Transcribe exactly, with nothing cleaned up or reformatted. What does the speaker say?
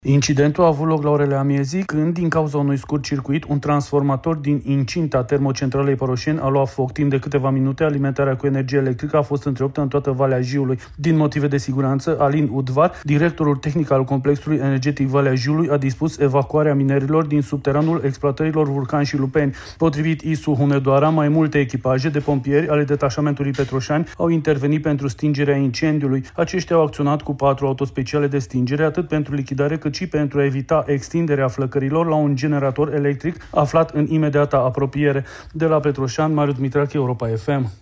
Incidentul a avut loc la orele amiezii, când, din cauza unui scurt circuit, un transformator din incinta termocentralei Părășeni a luat foc. Timp de câteva minute, alimentarea cu energie electrică a fost întreruptă în toată Valea Jiului. Din motive de siguranță, Alin Udvar, directorul tehnic al complexului energetic Valea Jiului, a dispus evacuarea minerilor din subteranul exploatărilor Vulcan și Lupeni. Potrivit I S U Hunedoara, mai multe echipaje de pompieri ale detașamentului Petroșani au intervenit pentru stingerea incendiului. Aceștia au acționat cu patru autospeciale de stingere, atât pentru lichidare cât și pentru a evita extinderea flăcărilor la un generator electric aflat în imediata apropiere. De la Petroșani, Marius Mitrache, Europa F M.